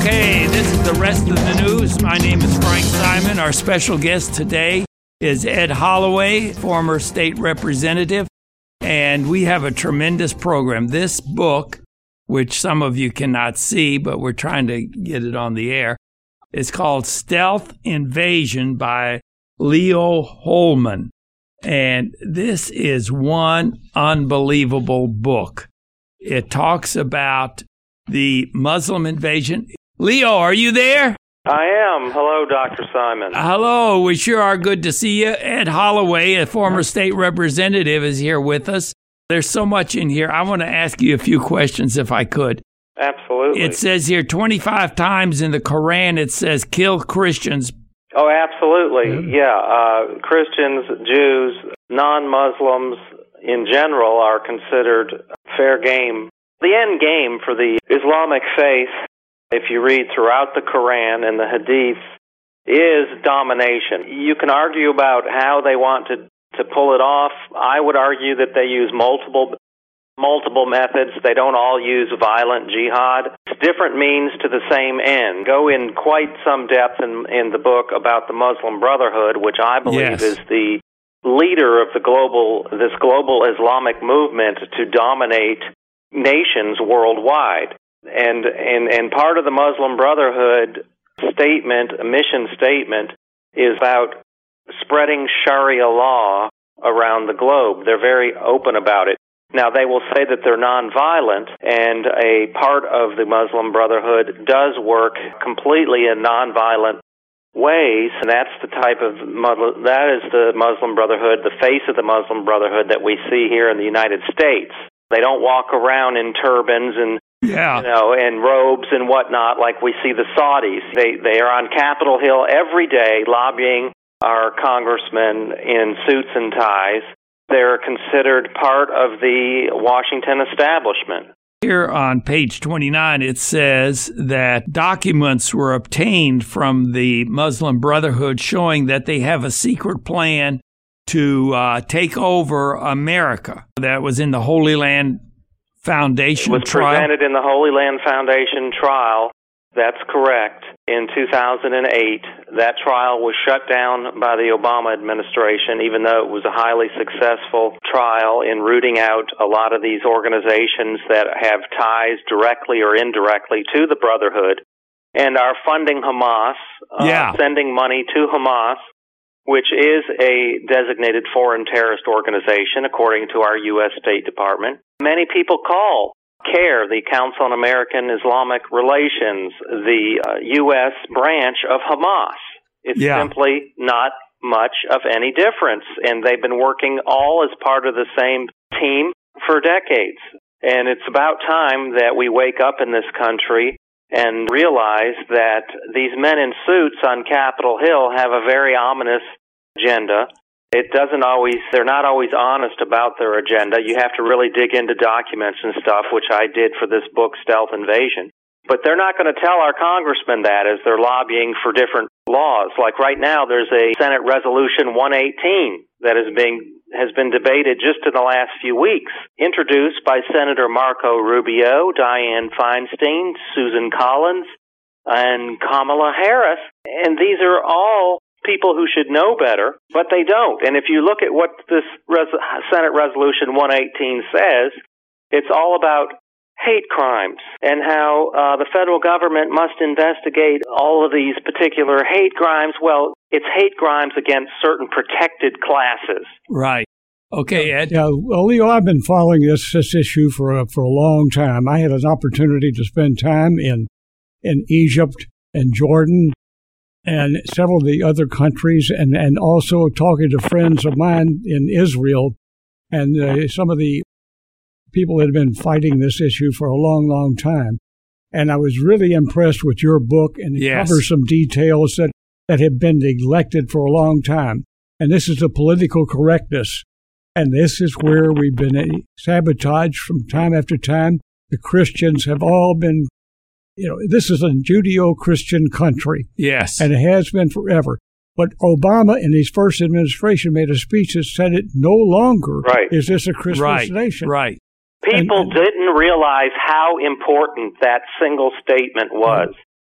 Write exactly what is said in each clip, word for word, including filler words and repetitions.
Okay, this is the rest of the news. My name is Frank Simon. Our special guest today is Ed Holloway, former state representative, and we have a tremendous program. This book, which some of you cannot see, but we're trying to get it on the air, is called Stealth Invasion by Leo Holman. And this is one unbelievable book. It talks about the Muslim invasion. Leo, are you there? I am. Hello, Doctor Simon. Hello. We sure are good to see you. Ed Holloway, a former state representative, is here with us. There's so much in here. I want to ask you a few questions if I could. Absolutely. It says here twenty-five times in the Quran, it says kill Christians. Oh, absolutely. Yeah. Uh, Christians, Jews, non-Muslims in general are considered fair game. The end game for the Islamic faith, if you read throughout the Quran and the Hadith, is domination. You can argue about how they want to, to pull it off. I would argue that they use multiple multiple methods. They don't all use violent jihad. It's different means to the same end. Go in quite some depth in, in the book about the Muslim Brotherhood, which I believe Yes. is the leader of the global this global Islamic movement to dominate nations worldwide. And, and and part of the Muslim Brotherhood statement, a mission statement, is about spreading Sharia law around the globe. They're very open about it. Now, they will say that they're nonviolent, and a part of the Muslim Brotherhood does work completely in nonviolent ways, and that's the type of that is the Muslim Brotherhood, the face of the Muslim Brotherhood that we see here in the United States. They don't walk around in turbans and Yeah. you know and robes and whatnot like we see the Saudis. They they are on Capitol Hill every day lobbying our congressmen in suits and ties. They're considered part of the Washington establishment. Here on page twenty-nine, it says that documents were obtained from the Muslim Brotherhood showing that they have a secret plan to uh, take over America. That was in the Holy Land Foundation trial. It was trial. presented in the Holy Land Foundation trial. That's correct. In two thousand eight, that trial was shut down by the Obama administration, even though it was a highly successful trial in rooting out a lot of these organizations that have ties directly or indirectly to the Brotherhood and are funding Hamas, uh, Yeah. sending money to Hamas, which is a designated foreign terrorist organization, according to our U S State Department. Many people call CARE, the Council on American Islamic Relations, the uh, U S branch of Hamas. It's Yeah. simply not much of any difference, and they've been working all as part of the same team for decades. And it's about time that we wake up in this country and realize that these men in suits on Capitol Hill have a very ominous agenda. It doesn't always, they're not always honest about their agenda. You have to really dig into documents and stuff, which I did for this book, Stealth Invasion. But they're not going to tell our congressmen that as they're lobbying for different laws. Like right now, there's a Senate Resolution one eighteen that is being has been debated just in the last few weeks, introduced by Senator Marco Rubio, Dianne Feinstein, Susan Collins, and Kamala Harris. And these are all people who should know better, but they don't. And if you look at what this Res- Senate Resolution one eighteen says, it's all about hate crimes and how uh, the federal government must investigate all of these particular hate crimes. Well, it's hate crimes against certain protected classes. Right. Okay, Ed. Yeah, well, Leo, I've been following this this issue for a, for a long time. I had an opportunity to spend time in in Egypt and Jordan and several of the other countries, and, and also talking to friends of mine in Israel and uh, some of the people that have been fighting this issue for a long, long time. And I was really impressed with your book, and it Yes. covers some details that, that have been neglected for a long time. And this is the political correctness. And this is where we've been sabotaged from time after time. The Christians have all been, you know, this is a Judeo-Christian country. Yes. And it has been forever. But Obama, in his first administration, made a speech that said it no longer Right. is this a Christian right. nation. Right. People And- and- didn't realize how important that single statement was.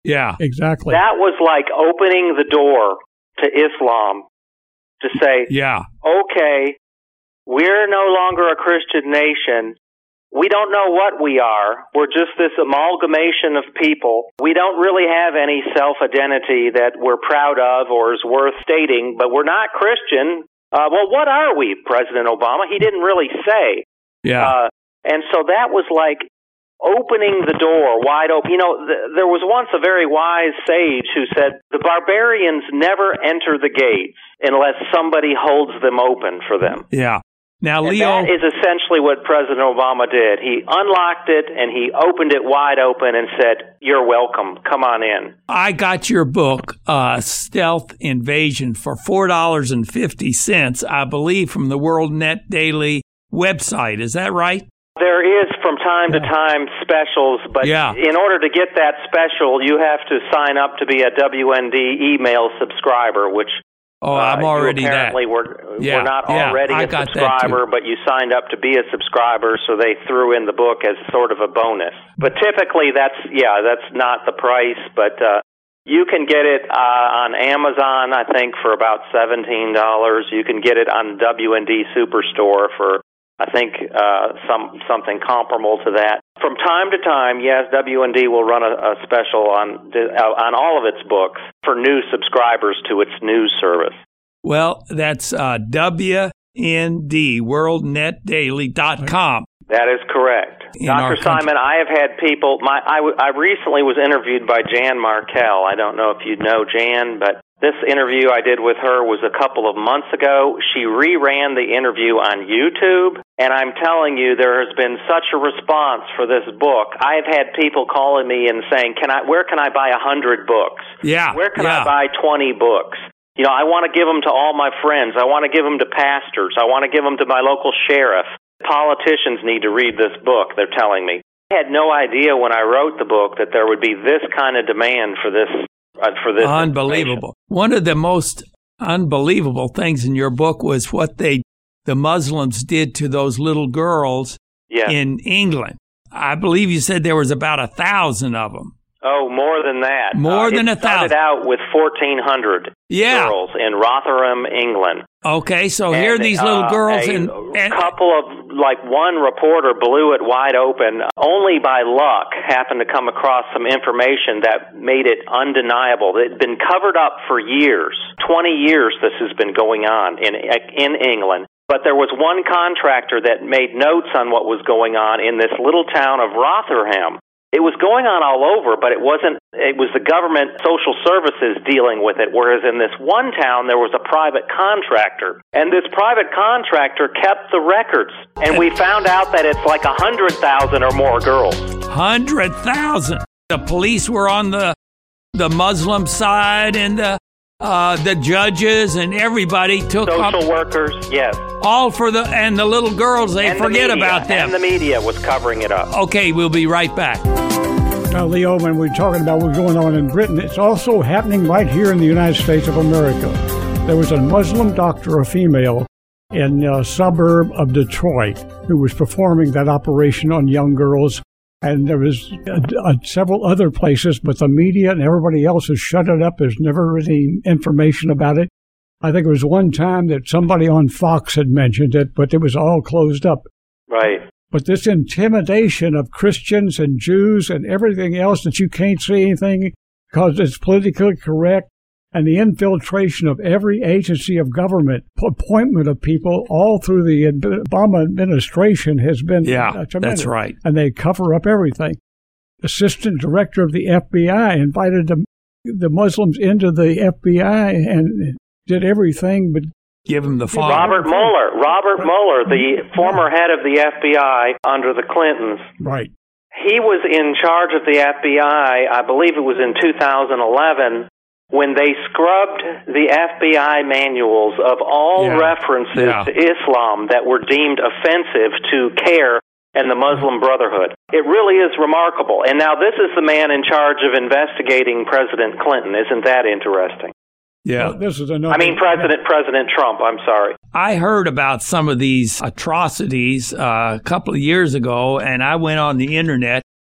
Yeah. Exactly. That was like opening the door to Islam to say, yeah. okay, we're no longer a Christian nation. We don't know what we are. We're just this amalgamation of people. We don't really have any self-identity that we're proud of or is worth stating, but we're not Christian. Uh, well, what are we, President Obama? He didn't really say. Yeah. Uh, and so that was like opening the door wide open. You know, th- there was once a very wise sage who said, the barbarians never enter the gates unless somebody holds them open for them. Yeah. Now, and Leo, that is essentially what President Obama did. He unlocked it and he opened it wide open and said, you're welcome. Come on in. I got your book, uh, Stealth Invasion, for four dollars and fifty cents, I believe, from the World Net Daily website. Is that right? There is from time to time specials, but yeah. in order to get that special, you have to sign up to be a W N D email subscriber, which Oh, I'm already uh, apparently that. We're, yeah, we're not yeah, already I a got subscriber, but you signed up to be a subscriber, so they threw in the book as sort of a bonus. But typically, that's, yeah, that's not the price, but uh, you can get it uh, on Amazon, I think, for about seventeen dollars. You can get it on W N D Superstore for, I think, uh, some something comparable to that. From time to time, yes, W N D will run a, a special on uh, on all of its books for new subscribers to its news service. Well, that's uh, W N D, world net daily dot com. That is correct. In Doctor Simon, I have had people, my, I, w- I recently was interviewed by Jan Markell. I don't know if you know Jan, but this interview I did with her was a couple of months ago. She reran the interview on YouTube, and I'm telling you, there has been such a response for this book. I've had people calling me and saying, "Can I? Where can I buy a hundred books? Yeah. Where can yeah. I buy twenty books? You know, I want to give them to all my friends. I want to give them to pastors. I want to give them to my local sheriff. Politicians need to read this book," they're telling me. I had no idea when I wrote the book that there would be this kind of demand for this. Uh, for this Unbelievable. One of the most unbelievable things in your book was what they, the Muslims did to those little girls yes. in England. I believe you said there was about a thousand of them. Oh, more than that. More uh, than a thousand. It started out with fourteen hundred yeah. girls in Rotherham, England. Okay, so and, here are these little uh, girls. A and, and couple of, like one reporter blew it wide open. Only by luck happened to come across some information that made it undeniable. It had been covered up for years. twenty years this has been going on in in England. But there was one contractor that made notes on what was going on in this little town of Rotherham. It was going on all over, but it wasn't, it was the government social services dealing with it, whereas in this one town, there was a private contractor. And this private contractor kept the records. And we found out that it's like one hundred thousand or more girls. one hundred thousand. The police were on the the Muslim side, and the uh, the judges and everybody took social up, workers, yes. All for the, and the little girls, they and forget the media, about them. And the media was covering it up. Okay, we'll be right back. Now, Leo, when we're talking about what's going on in Britain, it's also happening right here in the United States of America. There was a Muslim doctor, a female, in a suburb of Detroit who was performing that operation on young girls. And there was uh, uh, several other places, but the media and everybody else has shut it up. There's never any information about it. I think it was one time that somebody on Fox had mentioned it, but it was all closed up. Right. But this intimidation of Christians and Jews and everything else that you can't say anything because it's politically correct, and the infiltration of every agency of government, appointment of people all through the Obama administration has been yeah, uh, tremendous. That's right. And they cover up everything. Assistant Director of the F B I invited the, the Muslims into the F B I and did everything but give them the phone. Robert Mueller. Robert Mueller, the former head of the F B I under the Clintons. Right. He was in charge of the F B I, I believe it was in two thousand eleven, when they scrubbed the F B I manuals of all yeah. references yeah. to Islam that were deemed offensive to CAIR and the Muslim Brotherhood. It really is remarkable. And now this is the man in charge of investigating President Clinton. Isn't that interesting? Yeah. Well, this is another, I mean, President President Trump, I'm sorry. I heard about some of these atrocities uh, a couple of years ago, and I went on the internet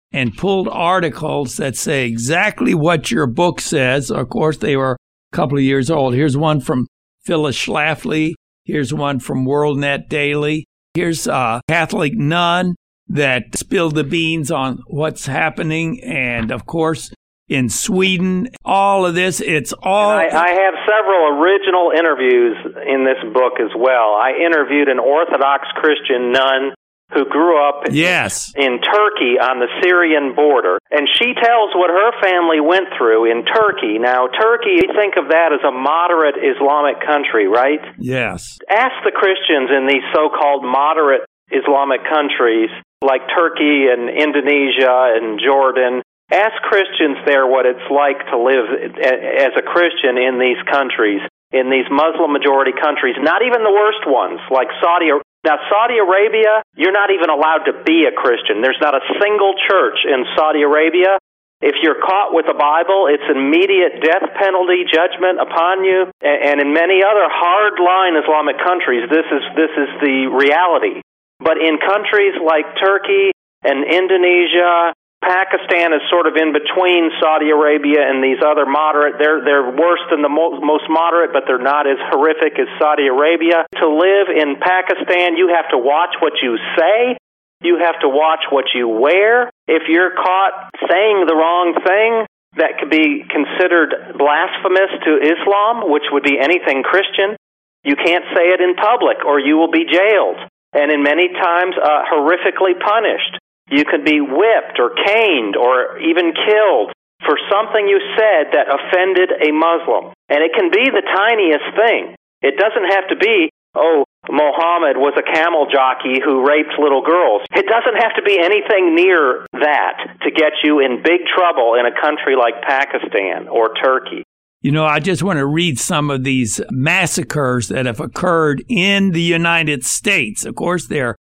and pulled articles that say exactly what your book says. Of course, they were a couple of years old. Here's one from Phyllis Schlafly. Here's one from WorldNet Daily. Here's a Catholic nun that spilled the beans on what's happening. And, of course, in Sweden, all of this, it's all... I, I have several original interviews in this book as well. I interviewed an Orthodox Christian nun who grew up yes. in Turkey on the Syrian border. And she tells what her family went through in Turkey. Now, Turkey, you think of that as a moderate Islamic country, right? Yes. Ask the Christians in these so-called moderate Islamic countries like Turkey and Indonesia and Jordan. Ask Christians there what it's like to live as a Christian in these countries, in these Muslim-majority countries, not even the worst ones, like Saudi Arabia. Now, Saudi Arabia, you're not even allowed to be a Christian. There's not a single church in Saudi Arabia. If you're caught with a Bible, it's immediate death penalty judgment upon you. And in many other hard-line Islamic countries, this is this is the reality. But in countries like Turkey and Indonesia, Pakistan is sort of in between Saudi Arabia and these other moderate. They're they're worse than the mo- most moderate, but they're not as horrific as Saudi Arabia. To live in Pakistan, you have to watch what you say. You have to watch what you wear. If you're caught saying the wrong thing, that could be considered blasphemous to Islam, which would be anything Christian. You can't say it in public, or you will be jailed, and in many times uh, horrifically punished. You could be whipped or caned or even killed for something you said that offended a Muslim. And it can be the tiniest thing. It doesn't have to be, oh, Muhammad was a camel jockey who raped little girls. It doesn't have to be anything near that to get you in big trouble in a country like Pakistan or Turkey. You know, I just want to read some of these massacres that have occurred in the United States. Of course, they're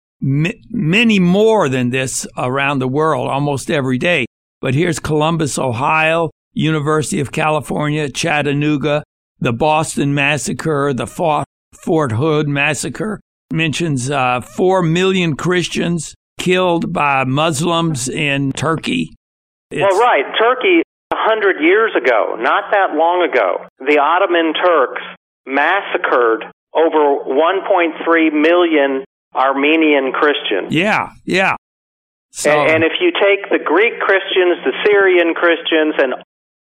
many more than this around the world, almost every day. But here's Columbus, Ohio, University of California, Chattanooga, the Boston Massacre, the Fort Hood Massacre. Mentions uh, four million Christians killed by Muslims in Turkey. It's, well, right. Turkey, a hundred years ago, not that long ago, the Ottoman Turks massacred over one point three million Armenian Christians. Yeah, yeah. So, and, and if you take the Greek Christians, the Syrian Christians, and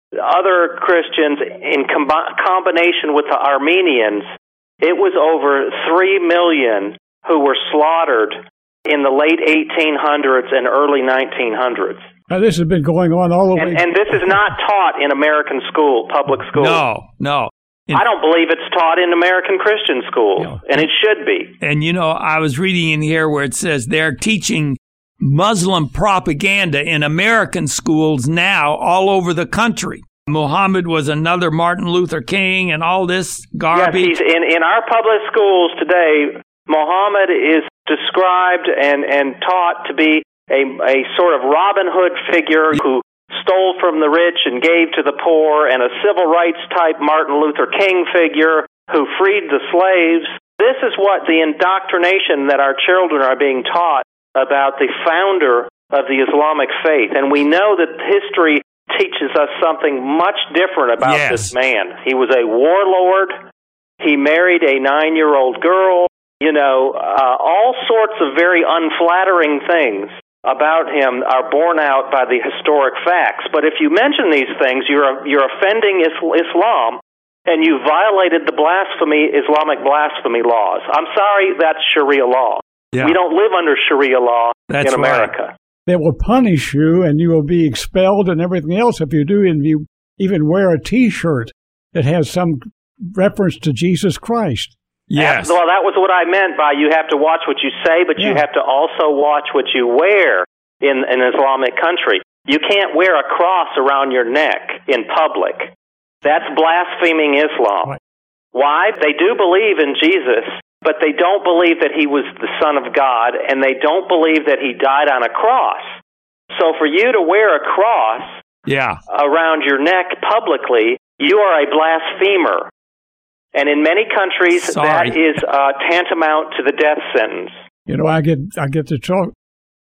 other Christians in com- combination with the Armenians, it was over three million who were slaughtered in the late eighteen hundreds and early nineteen hundreds. Now, this has been going on all the way. And, and this is not taught in American school, public schools. No, no. In, I don't believe it's taught in American Christian schools, you know, and it should be. And, you know, I was reading in here where it says they're teaching Muslim propaganda in American schools now all over the country. Muhammad was another Martin Luther King and all this garbage. Yes, he's in, in our public schools today, Muhammad is described and, and taught to be a, a sort of Robin Hood figure who stole from the rich and gave to the poor, and a civil rights type Martin Luther King figure who freed the slaves. This is what the indoctrination that our children are being taught about the founder of the Islamic faith. And we know that history teaches us something much different about yes. this man. He was a warlord. He married a nine-year-old girl. You know, uh, all sorts of very unflattering things about him are borne out by the historic facts. But if you mention these things, you're you're offending Islam, and you violated the blasphemy Islamic blasphemy laws. I'm sorry, that's Sharia law. Yeah. We don't live under Sharia law that's in America. Right. They will punish you, and you will be expelled and everything else if you do, and you even wear a T-shirt that has some reference to Jesus Christ. Yes. Well, that was what I meant by you have to watch what you say, but yeah. you have to also watch what you wear in an Islamic country. You can't wear a cross around your neck in public. That's blaspheming Islam. Right. Why? They do believe in Jesus, but they don't believe that he was the Son of God, and they don't believe that he died on a cross. So for you to wear a cross yeah. around your neck publicly, you are a blasphemer. And in many countries, Sorry. that is uh, tantamount to the death sentence. You know, I get I get to talk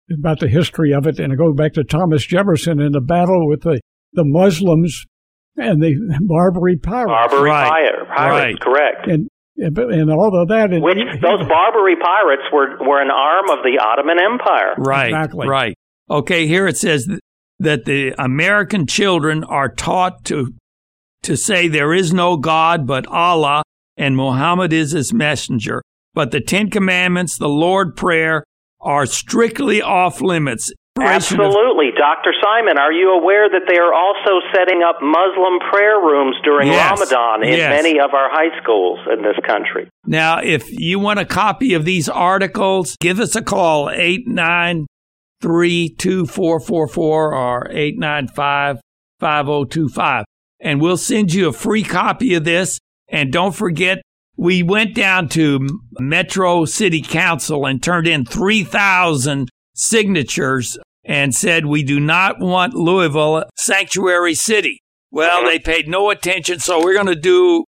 about the history of it, and I go back to Thomas Jefferson in the battle with the, the Muslims and the Barbary pirates. Barbary Right. pirates, Right. correct. And and, and all of that. And Which those Barbary pirates were, were an arm of the Ottoman Empire. Right, Exactly. right. Okay, here it says th- that the American children are taught to to say there is no God but Allah and Muhammad is his messenger. But the Ten Commandments, the Lord Prayer, are strictly off limits. Absolutely. Doctor Simon, are you aware that they are also setting up Muslim prayer rooms during Yes. Ramadan in Yes. many of our high schools in this country? Now, if you want a copy of these articles, give us a call, eight nine three, two four four four or eight nine five, five zero two five. And we'll send you a free copy of this. And don't forget, we went down to Metro City Council and turned in three thousand signatures and said we do not want Louisville sanctuary city. Well, they paid no attention, so we're going to do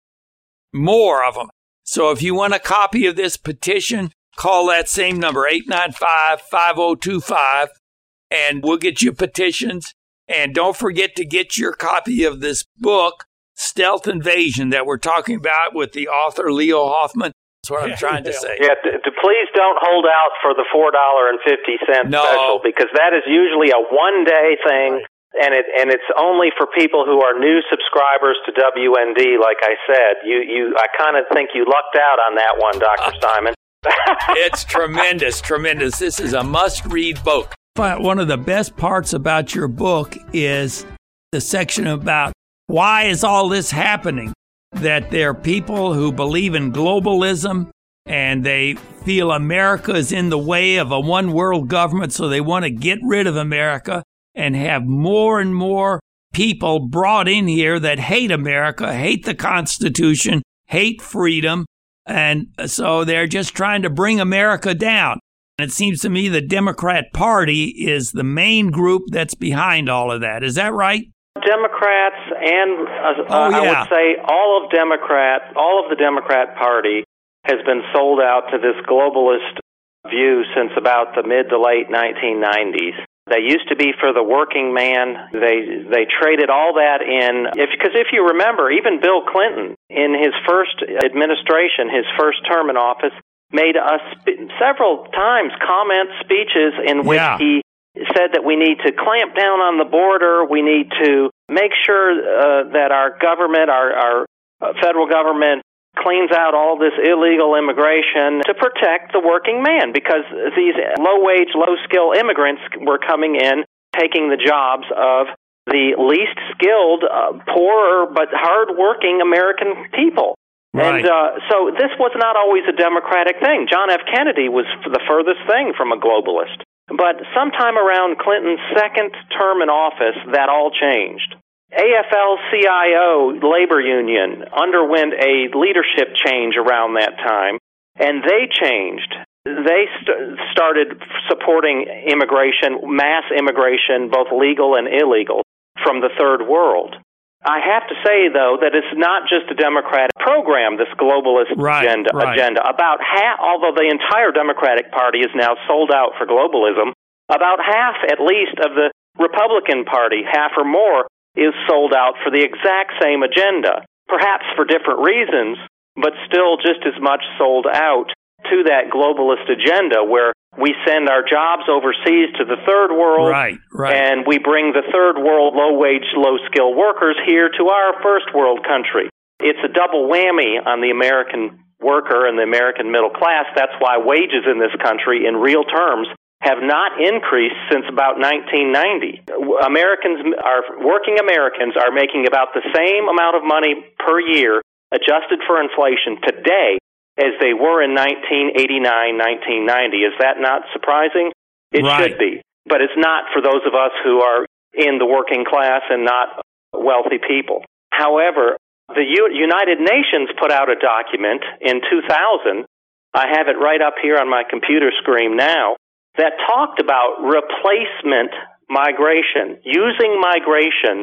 more of them. So if you want a copy of this petition, call that same number, eight nine five, five zero two five, and we'll get you petitions. And don't forget to get your copy of this book, Stealth Invasion, that we're talking about with the author Leo Hoffman. That's what I'm trying to say. Yeah, d- d- please don't hold out for the four dollars and fifty cents No. special, because that is usually a one-day thing, and it and it's only for people who are new subscribers to W N D. Like I said, you you I kind of think you lucked out on that one, Doctor Simon. It's tremendous, tremendous. This is a must-read book. But one of the best parts about your book is the section about why is all this happening? That there are people who believe in globalism and they feel America is in the way of a one world government, so they want to get rid of America and have more and more people brought in here that hate America, hate the Constitution, hate freedom, and so they're just trying to bring America down. And it seems to me the Democrat Party is the main group that's behind all of that. Is that right? Democrats and uh, Oh, I yeah. would say all of Democrat, all of the Democrat Party has been sold out to this globalist view since about the mid to late nineteen nineties. They used to be for the working man. They they traded all that in, if because if you remember, even Bill Clinton in his first administration, his first term in office, made us sp- several times comment speeches in which Yeah. he said that we need to clamp down on the border. We need to make sure uh, that our government, our, our uh, federal government, cleans out all this illegal immigration to protect the working man, because these low-wage, low-skill immigrants were coming in, taking the jobs of the least skilled, uh, poorer, but hard-working American people. Right. And uh, so this was not always a Democratic thing. John F. Kennedy was the furthest thing from a globalist. But sometime around Clinton's second term in office, that all changed. A F L C I O labor union underwent a leadership change around that time, and they changed. They st- started supporting immigration, mass immigration, both legal and illegal, from the third world. I have to say, though, that it's not just a Democratic program, this globalist Right, agenda. right. agenda. About half, although the entire Democratic Party is now sold out for globalism, about half, at least, of the Republican Party, half or more, is sold out for the exact same agenda, perhaps for different reasons, but still just as much sold out to that globalist agenda, where we send our jobs overseas to the third world, Right, right. and we bring the third world low-wage, low-skill workers here to our first world country. It's a double whammy on the American worker and the American middle class. That's why wages in this country, in real terms, have not increased since about nineteen ninety. Americans, are working Americans are making about the same amount of money per year, adjusted for inflation, today as they were in nineteen eighty-nine, nineteen ninety. Is that not surprising? It Right. should be. But it's not for those of us who are in the working class and not wealthy people. However, the U- United Nations put out a document in two thousand, I have it right up here on my computer screen now, that talked about replacement migration, using migration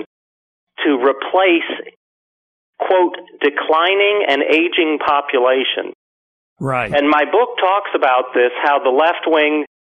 to replace, quote, declining and aging population. Right. And my book talks about this, how the left wing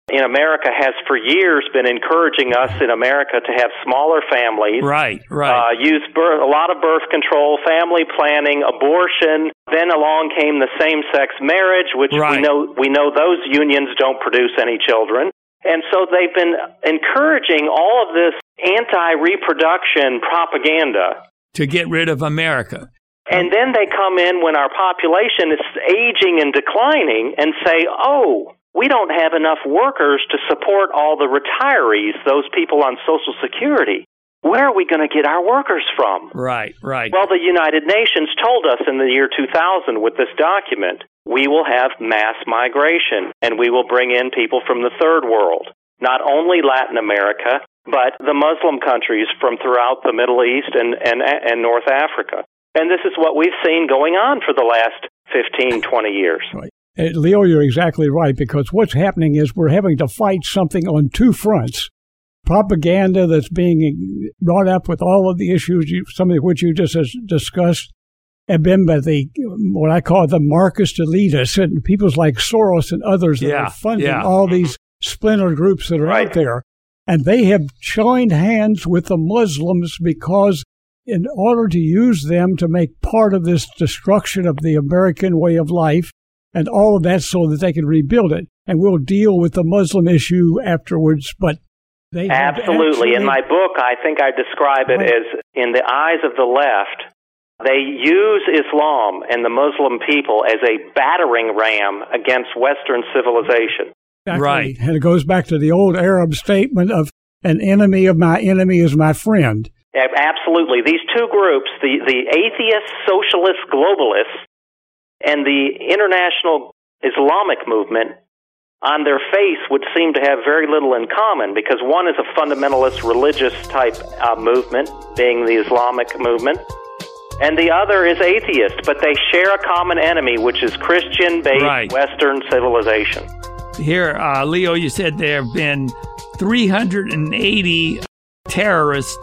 in America has for years been encouraging us in America to have smaller families. Right, right. Uh, use birth, a lot of birth control, family planning, abortion. Then along came the same-sex marriage, which right. we know we know those unions don't produce any children. And so they've been encouraging all of this anti-reproduction propaganda. To get rid of America. And then they come in when our population is aging and declining and say, oh, we don't have enough workers to support all the retirees, those people on Social Security. Where are we going to get our workers from? Right, right. Well, the United Nations told us in the year two thousand with this document, we will have mass migration, and we will bring in people from the third world, not only Latin America, but the Muslim countries from throughout the Middle East and, and, and North Africa. And this is what we've seen going on for the last fifteen, twenty years. Right. Uh, Leo, you're exactly right, because what's happening is we're having to fight something on two fronts. Propaganda that's being brought up with all of the issues, you, some of which you just discussed, have been by the, what I call the Marxist elitists, and people like Soros and others that yeah, are funding yeah. all these splinter groups that are right. out there. And they have joined hands with the Muslims because in order to use them to make part of this destruction of the American way of life, and all of that so that they can rebuild it. And we'll deal with the Muslim issue afterwards, but they Absolutely. In my book, I think I describe it right. as, in the eyes of the left, they use Islam and the Muslim people as a battering ram against Western civilization. Exactly. Right. And it goes back to the old Arab statement of an enemy of my enemy is my friend. Absolutely. These two groups, the, the atheist, socialist, globalists, and the international Islamic movement, on their face would seem to have very little in common, because one is a fundamentalist religious type uh, movement, being the Islamic movement, and the other is atheist, but they share a common enemy, which is Christian-based right. Western civilization. Here, uh, Leo, you said there have been three hundred eighty terrorists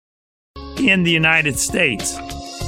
in the United States.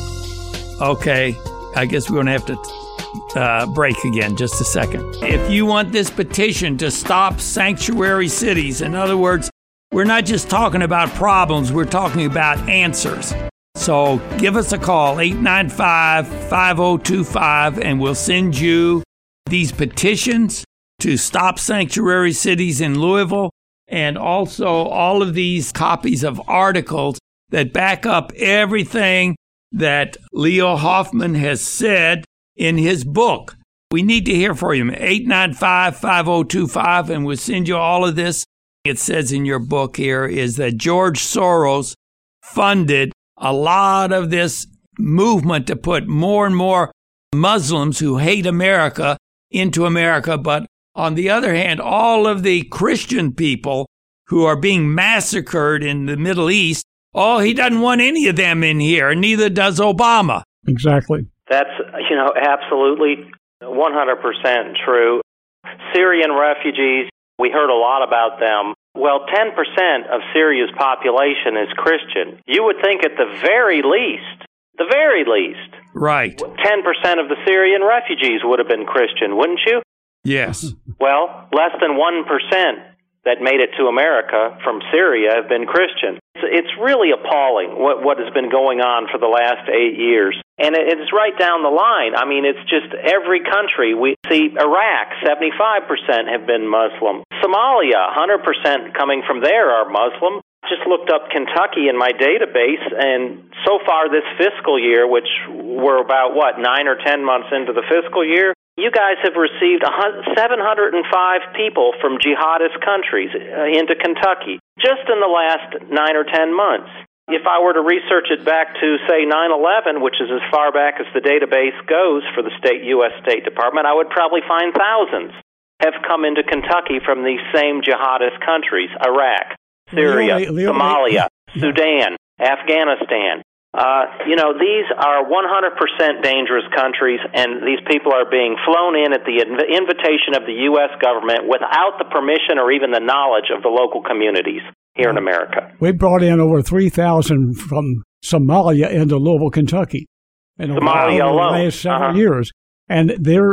Okay. I guess we're going to have to uh, break again just a second. If you want this petition to stop sanctuary cities, in other words, we're not just talking about problems, we're talking about answers. So give us a call, eight nine five, five oh two five, and we'll send you these petitions to stop sanctuary cities in Louisville, and also all of these copies of articles that back up everything that Leo Hoffman has said in his book. We need to hear from you. eight nine five, five oh two five, and we'll send you all of this. It says in your book here is that George Soros funded a lot of this movement to put more and more Muslims who hate America into America. But on the other hand, all of the Christian people who are being massacred in the Middle East, oh, he doesn't want any of them in here, and neither does Obama. Exactly. That's, you know, absolutely one hundred percent true. Syrian refugees, we heard a lot about them. Well, ten percent of Syria's population is Christian. You would think at the very least, the very least, right, ten percent of the Syrian refugees would have been Christian, wouldn't you? Yes. Well, less than one percent that made it to America from Syria have been Christian. It's, it's really appalling what, what has been going on for the last eight years. And it, it's right down the line. I mean, it's just every country. We see Iraq, seventy-five percent have been Muslim. Somalia, one hundred percent coming from there are Muslim. Just looked up Kentucky in my database, and so far this fiscal year, which we're about, what, nine or ten months into the fiscal year, you guys have received seven hundred five people from jihadist countries into Kentucky just in the last nine or ten months. If I were to research it back to, say, nine eleven, which is as far back as the database goes for the state U S State Department, I would probably find thousands have come into Kentucky from these same jihadist countries: Iraq, Syria, Leo, Leo, Somalia, Leo. Sudan, Afghanistan. Uh, you know, these are one hundred percent dangerous countries, and these people are being flown in at the inv- invitation of the U S government without the permission or even the knowledge of the local communities here in America. We brought in over three thousand from Somalia into Louisville, Kentucky, in Somalia over alone. the last several uh-huh. years. And they're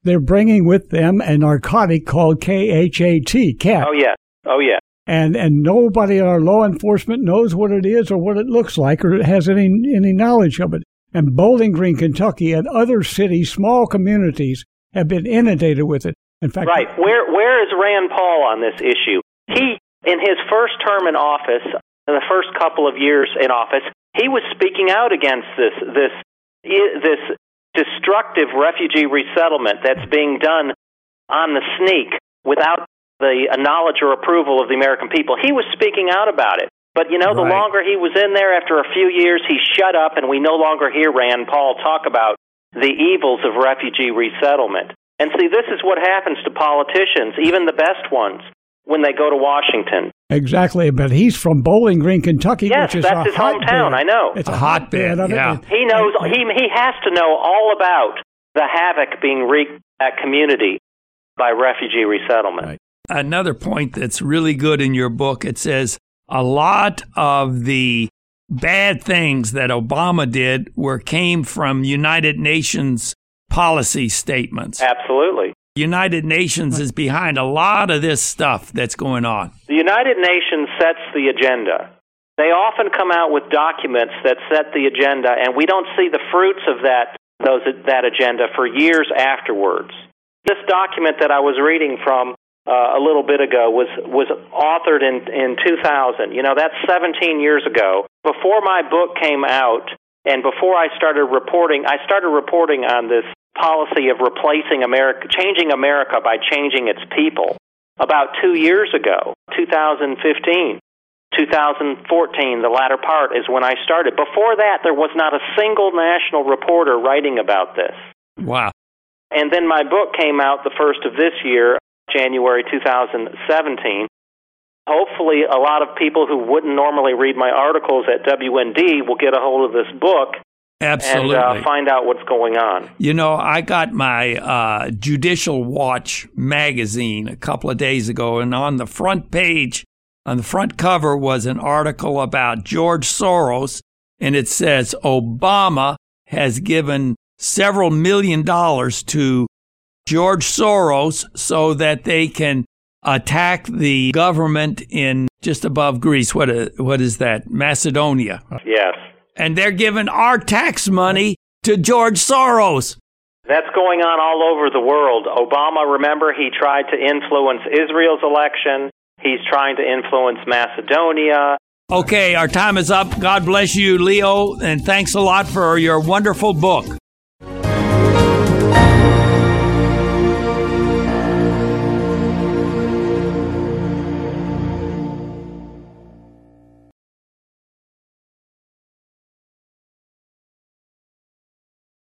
they're bringing with them a narcotic called K H A T, cat. Oh, yeah. Oh, yeah. And and nobody in our law enforcement knows what it is or what it looks like or has any any knowledge of it. And Bowling Green, Kentucky, and other cities, small communities, have been inundated with it. In fact, right. Where where is Rand Paul on this issue? He, in his first term in office, in the first couple of years in office, he was speaking out against this this this destructive refugee resettlement that's being done on the sneak without the knowledge or approval of the American people. He was speaking out about it. But, you know, the right. longer he was in there, after a few years, he shut up, and we no longer hear Rand Paul talk about the evils of refugee resettlement. And see, this is what happens to politicians, even the best ones, when they go to Washington. Exactly, but he's from Bowling Green, Kentucky, yes, which is that's a his hometown, I know. It's a hotbed, yeah. He knows, he, he has to know all about the havoc being wreaked at community by refugee resettlement. Right. Another point that's really good in your book, it says a lot of the bad things that Obama did were came from United Nations policy statements. Absolutely. United Nations is behind a lot of this stuff that's going on. The United Nations sets the agenda. They often come out with documents that set the agenda, and we don't see the fruits of that those that agenda for years afterwards. This document that I was reading from Uh, a little bit ago was was authored in in two thousand. You know, that's seventeen years ago. Before my book came out and before I started reporting, I started reporting on this policy of replacing America, changing America by changing its people. About two years ago, two thousand fifteen, two thousand fourteen, the latter part is when I started. Before that, there was not a single national reporter writing about this. Wow. And then my book came out the first of this year, January two thousand seventeen. Hopefully, a lot of people who wouldn't normally read my articles at W N D will get a hold of this book Absolutely. and uh, find out what's going on. You know, I got my uh, Judicial Watch magazine a couple of days ago, and on the front page, on the front cover, was an article about George Soros, and it says Obama has given several million dollars to George Soros so that they can attack the government in just above Greece. What is, what is that? Macedonia. Yes. And they're giving our tax money to George Soros. That's going on all over the world. Obama, remember, he tried to influence Israel's election. He's trying to influence Macedonia. Okay, our time is up. God bless you, Leo, and thanks a lot for your wonderful book.